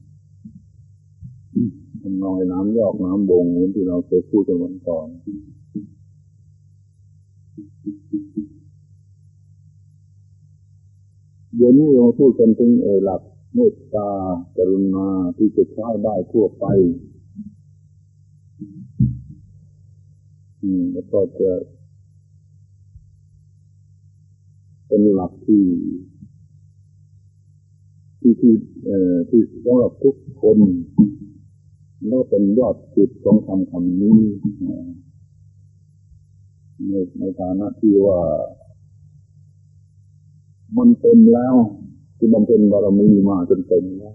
ทำนองน้ำยอกน้ำบงเหมือนที่เราเคยพูดกันวันก่อนเดี๋ยวนี้เราพูดกันถึงหลักเมตตากรุณาที่จะใช้ได้ทั่วไปอืมแล้วก็จะเป็นหลักที่ที่ที่เอ่อที่สำหรับทุกคนแล้วเป็นยอดจุดของคำคำนี้ในในฐานะที่ว่ามันเป็นแล้วที่บำเพ็ญบารมีมาจนเป็นแล้ว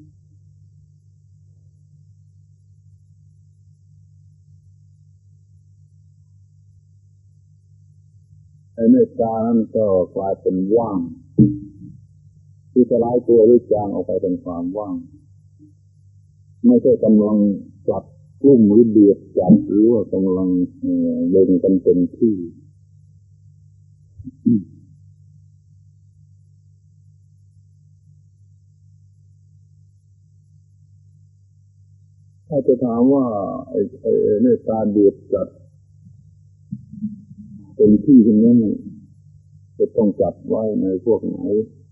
ไอ้เมตตานั้นก็กลายเป็นว่างที่สลายตัวหรือจางออกไปเป็นความว่างไม่ใช่กำลังปลัดกลุ้มหรือเดือดจัดหรือว่ากำลังเล่นกันเต็มที่ถ้าจะถามว่าไอ้ไอ้เมตตาเดือดจัดเต็มที่ตรงนั้นจะต้องจัดไว้ในพวกไหน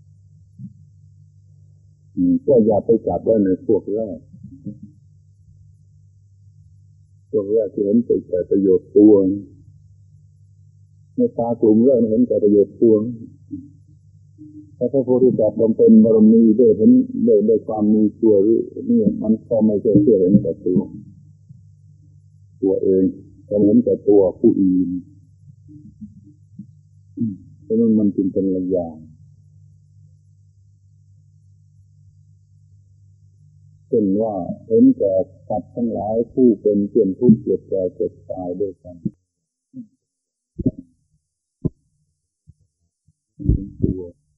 ก็อย่าไปจัดไว้ในพวกแรกพวกแรกที่เห็นแต่ประโยชน์ตัวเมตตากลุ่มแรกเห็นแต่ประโยชน์ตัวถ้าพระโพธิสัตว์บำเพ็ญบารมีด้วยเห็นด้วยด้วยความมีตัวหรือนี่มันก็ไม่ใช่เพื่อเห็นแต่ตัวตัวเองแต่เห็นแต่ตัวผู้อื่นเพราะนั้นมันจึงเป็นระยะเช่นว่าเห็นแต่สัตว์ทั้งหลายผู้เป็นเพื่อนทุกข์เกิดแก่เจ็บตายด้วยกันตัว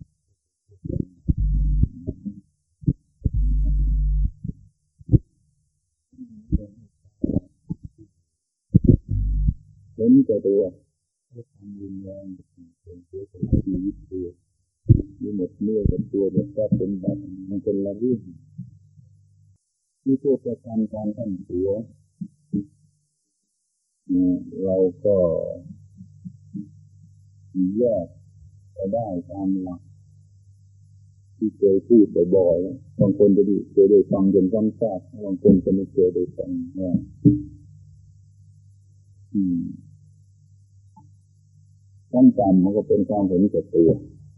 เห็นแต่ตัวความรุนแรงเป็นตัวของชีวิตตัวมีหมดเนื้อกับตัวหมดทรัพย์สมบัติมันคนละเรื่องมีตัวประกันการตั้งตัวเราก็แยกไปได้ตามหลักที่เคยพูดบ่อยๆบางคนจะได้เคยได้ฟังจนซ้ำซากบางคนจะไม่เคยได้ฟังว่าอืมขั้นต่ำมันก็เป็นความเห็นแก่ตัว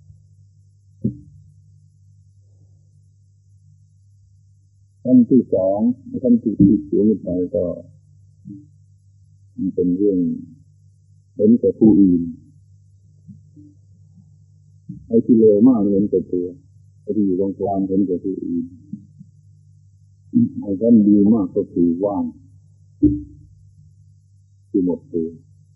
ขั้นที่สองขั้นที่ที่สูงขึ้นไปก็มันเป็นเรื่องเห็นแก่ผู้อื่นไอ้ที่เลวมากเห็นแก่ตัวไอ้ที่อยู่ตรงกลางเห็นแก่ผู้อื่นไอ้ขั้นดีมากก็คือว่างคือหมดตัว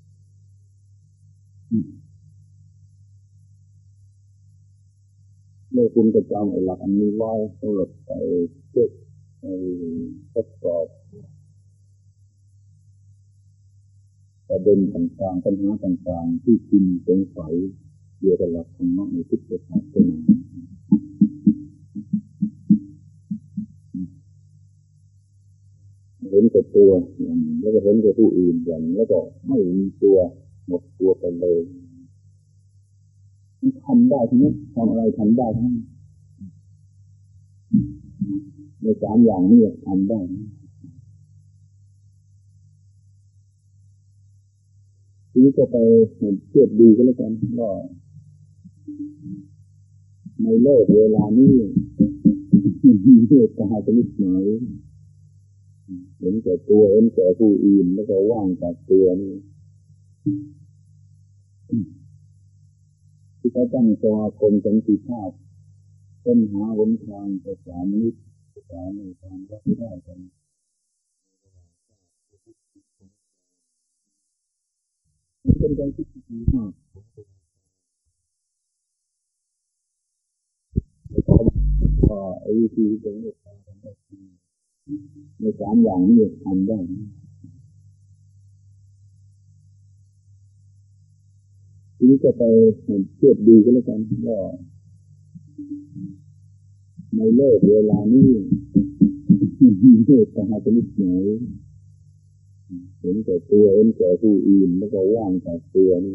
เมื่อคุณจะจำไอ้หลักอันนี้ไว้สำหรับไปเช็คไปทดสอบไปประเด็นต่างๆปัญหาต่างๆที่คุณสงสัยเกี่ยวกับหลักธรรมะในพุทธศาสนาเห็นแต่ตัวอย่างแล้วก็เห็นแต่ผู้อื่นอย่างแล้วก็ไม่มีตัวหมดตัวไปเลยมันทำได้ทั้งนั้นทำอะไรทำได้ทั้งนั้นในสามอย่างนี้ทำได้ทีนี้จะไปเทียบดูกันแล้วกันว่าในโลกเวลานี้มีเมตตาชนิดไหนเห็นแต่ตัวเห็นแต่ผู้อื่นแล้วก็ว่างจากตัวนี่ที่เขาตั้งสมาคมสันติภาพค้นหาหนทางประสานมิตรประสานในการรักษากันเป็นการคิดที่ดีมากว่าไอ้วิธีที่จะเมตตากันได้ในสามอย่างนี้ทำได้ทีนี้จะไปเทียบดูกันแล้วกันว่าในโลกเวลานี้มีเมตตาชนิดไหนเห็นแต่ตัวเห็นแต่ผู้อื่นแล้วก็ว่างจากตัวนี่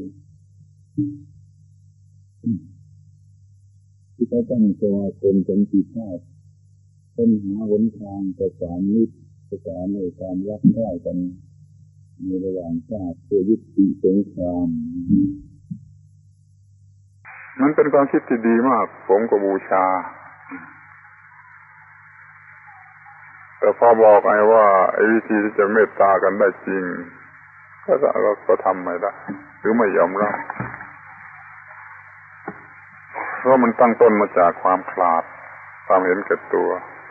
ที่เขาตั้งสมาคมสันติภาพค้นหาหนทางประสานมิตรประสานในการรักใคร่กันในระหว่างชาติเพื่อยุติสงครามมันเป็นความคิดที่ดีมากผมก็บูชาแต่พอบอกไอ้ว่าไอ้วิธีที่จะเมตตากันได้จริงก็เราก็ทำไม่ได้หรือไม่ยอมรับเพราะมันตั้งต้นมาจากความขลาดความเห็นแก่ตัว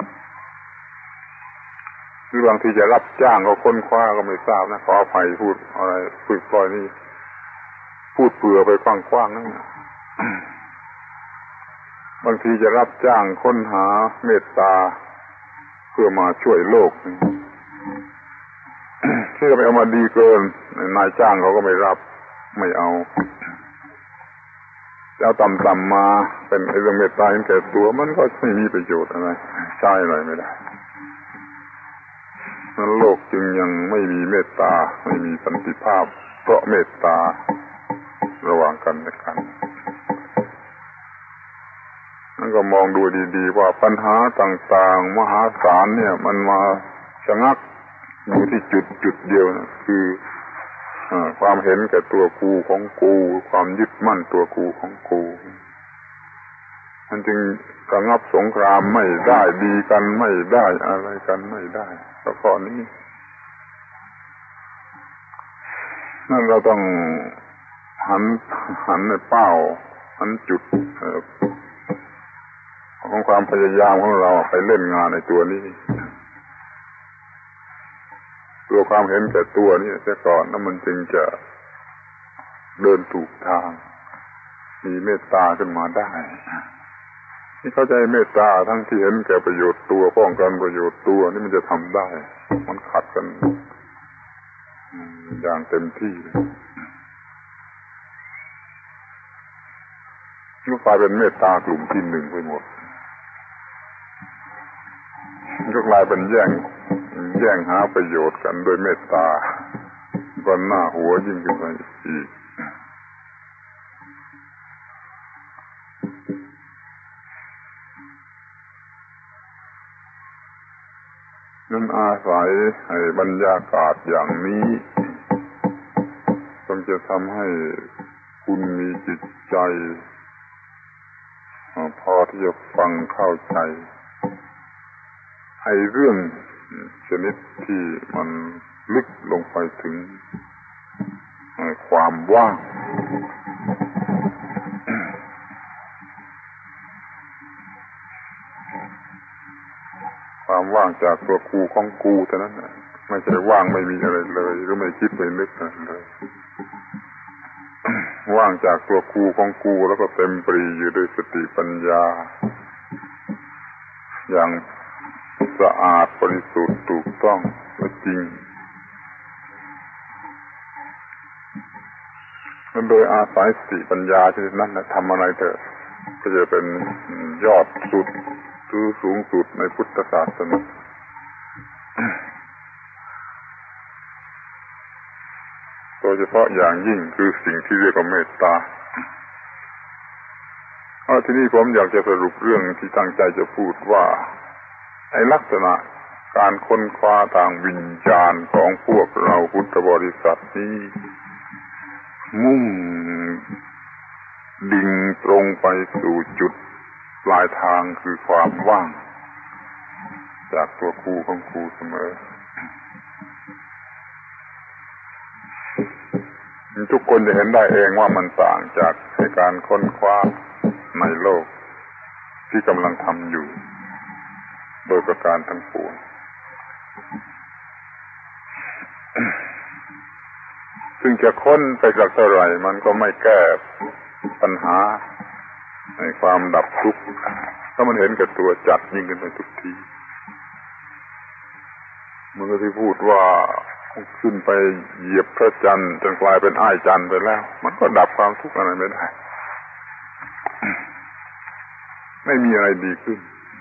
หรือบางทีจะรับจ้างก็ค้นคว้าก็ไม่ทราบนะขออภัยพูดอะไรพูดปล่อยนี่พูดเผื่อไปกว้างๆนั่นบางทีจะรับจ้างค้นหาเมตตาเพื่อมาช่วยโลกที่จะไปเอามาดีเกินนายจ้างเขาก็ไม่รับไม่เอาเอาต่ำๆมาเป็นไอ้เรื่องเมตตาเห็นแก่ตัวมันก็ไม่มีประโยชน์อะไรใช่อะไรไม่ได้นั้นโลกจึงยังไม่มีเมตตาไม่มีสันติภาพเพราะเมตตาระหว่างกันและกันนั่นก็มองดูดีๆว่าปัญหาต่างๆมหาศาลเนี่ยมันมาชะงักอยู่ที่จุดจุดเดียวนะคือความเห็นแก่ตัวกูของกูความยึดมั่นตัวกูของกูมันจึงระงับสงครามไม่ได้ดีกันไม่ได้อะไรกันไม่ได้เพราะข้อนี้นั่นเราต้องหันหันในเป้าหันจุดของความพยายามของเราไปเล่นงานในตัวนี้ตัวความเห็นแก่ตัวนี่เสียก่อนแล้วมันจึงจะเดินถูกทางมีเมตตาขึ้นมาได้ที่เข้าใจเมตตาทั้งที่เห็นแก่ประโยชน์ตัวป้องกันประโยชน์ตัวนี่มันจะทำได้มันขัดกันอย่างเต็มที่ก็กลายเป็นเมตตากลุ่มที่หนึ่งไปหมดก็กลายเป็นแย่งแย่งหาประโยชน์กันโดยเมตตาก็หน้าหัวยิ่งขึ้นไปอีกนั่นอาศัยให้บรรยากาศอย่างนี้ต้องจะทำให้คุณมีจิตใจพอที่จะฟังเข้าใจให้เรื่องชนิดที่มันลึกลงไปถึงความว่างความว่างจากตัวกูของกูเท่านั้นนะไม่ใช่ว่างไม่มีอะไรเลยหรือไม่คิดไม่นึกอะไรเลยว่างจากตัวกูของกูแล้วก็เต็มปรีอยู่ด้วยสติปัญญาอย่างสะอาดบริสุทธิ์ถูกต้องและจริงโดยอาศัยสติปัญญาชนิดนั้นนะทำอะไรเถอะก็จะเป็นยอดสุดหรือสูงสุดในพุทธศาสนาโดยเฉพาะอย่างยิ่งคือสิ่งที่เรียกว่าเมตตาเอาทีนี้ผมอยากจะสรุปเรื่องที่ตั้งใจจะพูดว่าไอ้ลักษณะการค้นคว้าทางวิญญาณของพวกเราพุทธบริษัทนี้มุ่งดิ่งตรงไปสู่จุดปลายทางคือความว่างจากตัวครูของครูเสมอทุกคนจะเห็นได้เองว่ามันต่างจากการค้นคว้าในโลกที่กำลังทำอยู่โดยประการทั้งปวงซึ่งจะค้นไปสักเท่าไหร่มันก็ไม่แก้ปัญหาในความดับทุกข์ถ้ามันเห็นกับตัวจัดยิ่งขึ้นไปทุกทีมันก็ที่พูดว่าขึ้นไปเหยียบพระจันทร์จนกลายเป็นอ้ายจันทร์ไปแล้วมันก็ดับความทุกข์อะไรไม่ได้ไม่มีอะไรดีขึ้น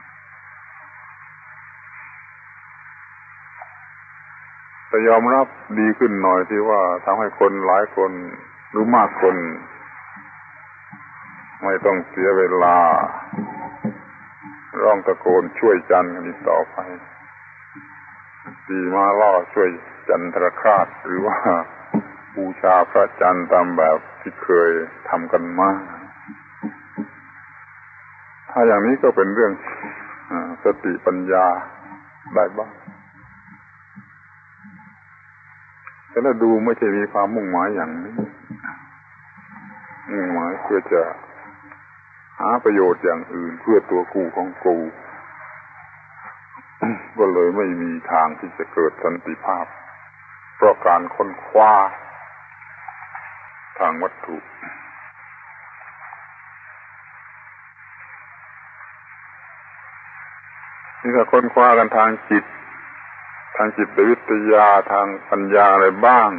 แต่ยอมรับดีขึ้นหน่อยที่ว่าทำให้คนหลายคนหรือมากคนไม่ต้องเสียเวลาร้องตะโกนช่วยจันทร์กันอีกต่อไปดีมาล่อช่วยจันทรคราสหรือว่าบูชาพระจันทร์ตามแบบที่เคยทำกันมาถ้าอย่างนี้ก็เป็นเรื่องสติปัญญาได้บ้างแต่ถ้าดูไม่ใช่มีความมุ่งหมายอย่างนี้มุ่งหมายเพื่อจะหาประโยชน์อย่างอื่นเพื่อตัวกูของกูก็เลยไม่มีทางที่จะเกิดสันติภาพเพราะการค้นคว้าทางวัตถุนี่ถ้าค้นคว้ากันทางจิตทางจิตวิทยาทางปัญญาอะไรบ้าง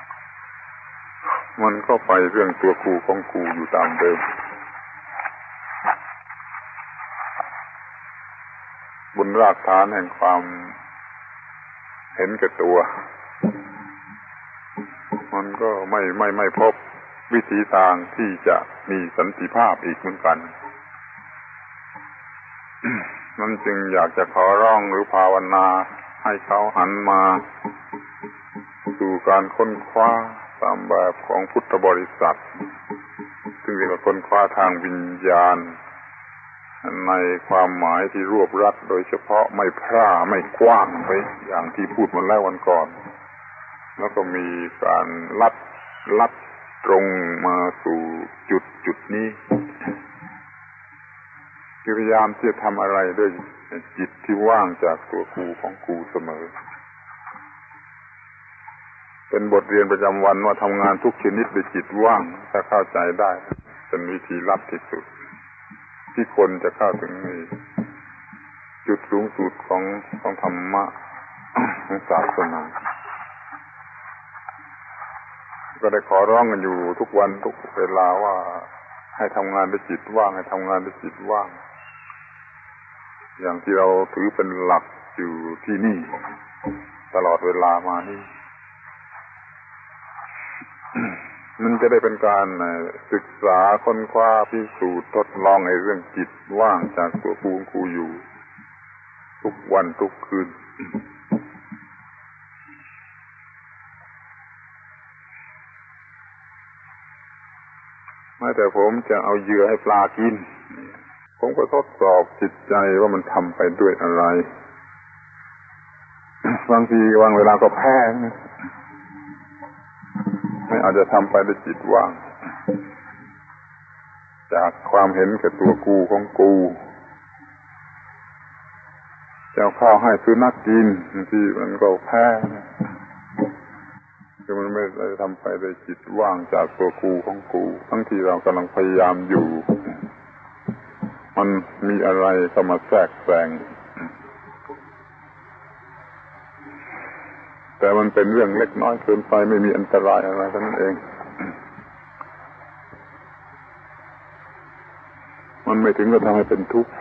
มันก็ไปเรื่องตัวกูของกูอยู่ตามเดิมบนรากฐานแห่งความเห็นแก่ตัวมันก็ไม่ไม่ไม่พบวิธีทางที่จะมีสันติภาพอีกเหมือนกัน มันจึงอยากจะขอร้องหรือภาวนาให้เขาหันมาสู่การค้นคว้าตามแบบของพุทธบริษัทซึ่งเรียกว่าค้นคว้าทางวิญญาณในความหมายที่รวบรัดโดยเฉพาะไม่พร่าไม่กว้างไปอย่างที่พูดมาแล้ววันก่อนแล้วก็มีการลัดลัดตรงมาสู่จุดจุดนี้พยายามที่จะทำอะไรด้วยจิตที่ว่างจากตัวกูของกูเสมอเป็นบทเรียนประจำวันว่าทำงานทุกชนิดด้วยจิตว่างถ้าเข้าใจได้เป็นวิธีลัดที่สุดที่คนจะเข้าถึงจุดสูงสุดของของธรรมะของศาสนาก็ได้ขอร้องกันอยู่ทุกวันทุกเวลาว่าให้ทำงานด้วยจิตว่างให้ทำงานด้วยจิตว่างอย่างที่เราถือเป็นหลักอยู่ที่นี่ตลอดเวลามานี่ มันจะได้เป็นการศึกษาค้นคว้าพิสูจน์ทดลองในเรื่องจิตว่างจากตัวกูของกูอยู่ทุกวันทุกคืน ไม่แต่ผมจะเอาเหยื่อให้ปลากินผมก็ทดสอบจิตใจว่ามันทำไปด้วยอะไร บางทีบางเวลาก็แพ้ไม่อาจจะทำไปด้วยจิตว่างจากความเห็นแก่ตัวกูของกูจะเอาข้าวให้สุนัขกินบางทีมันก็แพ้คือมันไม่ได้ทำไปด้วยจิตว่างจากตัวกูของกูทั้งที่เรากำลังพยายามอยู่มันมีอะไรเข้ามาแทรกแซงแต่มันเป็นเรื่องเล็กน้อยเกินไปไม่มีอันตรายอะไรเท่านั้นเองมันไม่ถึงกับทำให้เป็นทุกข์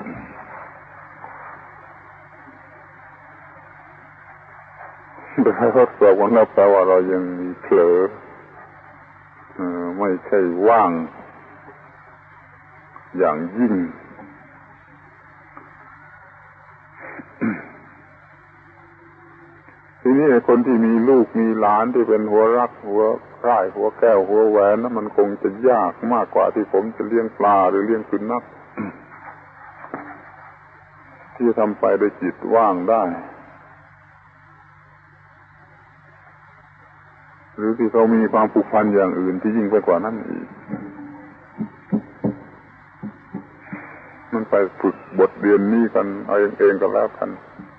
แต่ให้ทดสอบกันแล้วแปลว่าเรายังมีเผลอเออไม่ใช่ว่างอย่างยิ่งทีนี้คนที่มีลูกมีหลานที่เป็นหัวรักหัวร่ายหัวแก้วหัวแหวนนั้นมันคงจะยากมากกว่าที่ผมจะเลี้ยงปลาหรือเลี้ยงสุนัข ที่ทำไปโดยจิตว่างได้หรือที่เขามีความผูกพันอย่างอื่นที่ยิ่งไปกว่านั้นอีกมันไปฝึกบทเรียนนี้กันเอาเองๆก็แล้วกัน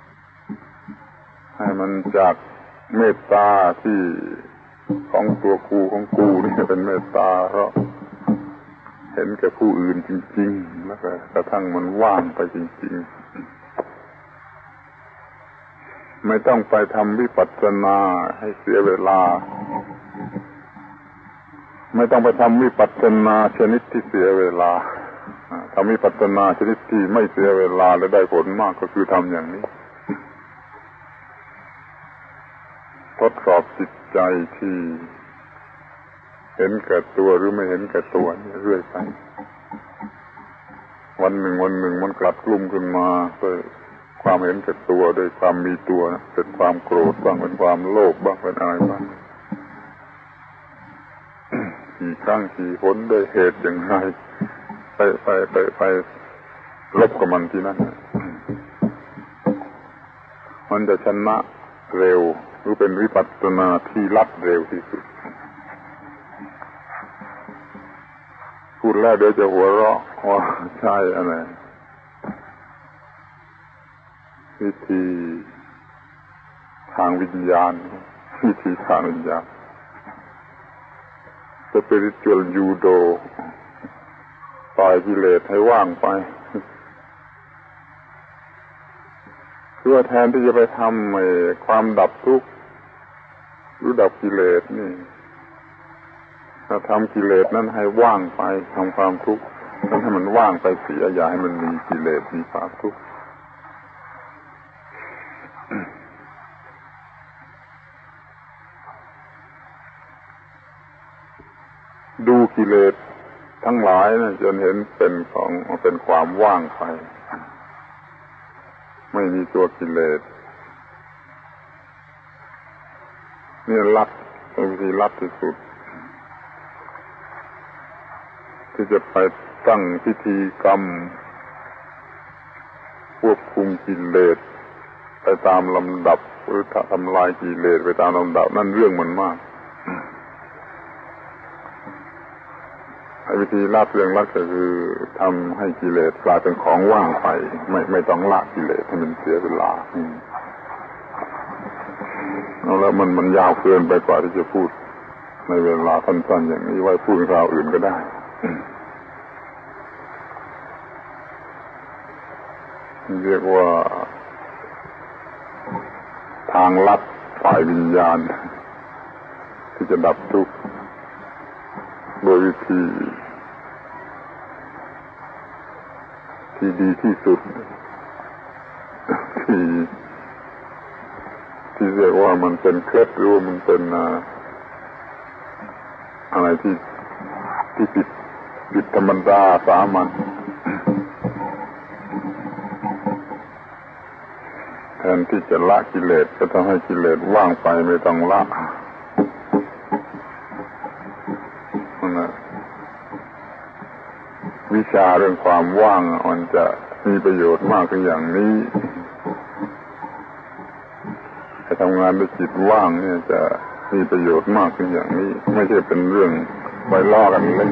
ให้มันจากเมตตาที่ของตัวกูของกูนี่เป็นเมตตาเพราะเห็นแก่ผู้อื่นจริงๆแล้วก็กระทั่งมันว่างไปจริงๆไม่ต้องไปทำวิปัสสนาให้เสียเวลาไม่ต้องไปทำวิปัสสนาชนิดที่เสียเวลาทำวิปัสสนาชนิดที่ไม่เสียเวลาและได้ผลมากก็คือทำอย่างนี้ทดสอบจิตใจที่เห็นแก่ตัวหรือไม่เห็นแก่ตัวนี่เรื่อยไปวันหนึ่งวันหนึ่งมันกลัดกลุ่มขึ้นมาด้วยความเห็นแก่ตัวด้วยความมีตัวเป็นความโกรธบ้างเป็นความโลภบ้างเป็นอะไรบ้างกี่ครั้งกี่หนด้วยเหตุอย่างไรไปไปไปไปลบกับมันที่นั่นมันจะชนะเร็วหรือเป็นวิปัสสนาที่ลัดเร็วที่สุดพูดแล้วเดี๋ยวจะหัวเราะว่าใช่อะไรวิธีทางวิญญาณวิธีทางวิญญาณ spiritual judo ปล่อยกิเลสให้ว่างไปเพื่อแทนที่จะไปทำความดับทุกข์หรือดับกิเลสนี่ถ้าทำกิเลสนั้นให้ว่างไปทำความทุกข์นั้นให้มันว่างไปเสียอย่าให้มันมีกิเลสมีความทุกข์ดูกิเลสทั้งหลายนะจนเห็นเป็นของเป็นความว่างไปไม่มีตัวกิเลสนี่ลัดเป็นวิธีลัดที่สุดที่จะไปตั้งพิธีกรรมควบคุมกิเลสไปตามลำดับหรือทำลายกิเลสไปตามลำดับนั่นเรื่องมันมากไอ้วิธีละเรื่องละก็คือทำให้กิเลสกลายเป็นของว่างไปไม่ไม่ต้องละกิเลสให้มันเสียเวลาเอาแล้วมันมันยาวเกินไปกว่าที่จะพูดในเวลาสั้นๆอย่างนี้ไว้พูดคราวอื่นก็ได้เรียกว่าทางลัดฝ่ายวิญญาณที่จะดับทุกข์โดยวิธีที่ดีที่สุดที่ที่เรียกว่ามันเป็นเคล็ดหรือมันเป็นอะไรที่ที่ผิดผิดธรรมดาสามัญแทนที่จะละกิเลสก็ทำให้กิเลสว่างไปไม่ต้องละวิชาเรื่องความว่างมันจะมีประโยชน์มากอย่างนี้ให้ทำงานด้วยจิตว่างเนี่ยจะมีประโยชน์มากอย่างนี้ไม่ใช่เป็นเรื่องไว้ล่อกันเล่น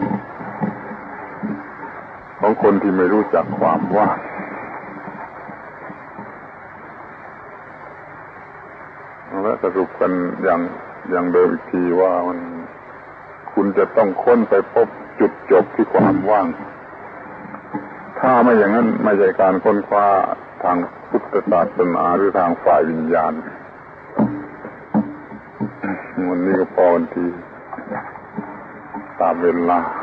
ของคนที่ไม่รู้จักความว่างและสรุปกันอย่างอย่างเดิมอีกทีว่ามันคุณจะต้องค้นไปพบจุดจบที่ความว่างถ้าไม่อย่างนั้นไม่ใช่การค้นคว้าทางพุทธศาสนาหรือทางฝ่ายวิญญาณวันนี้ก็พอวันทีตามเวลา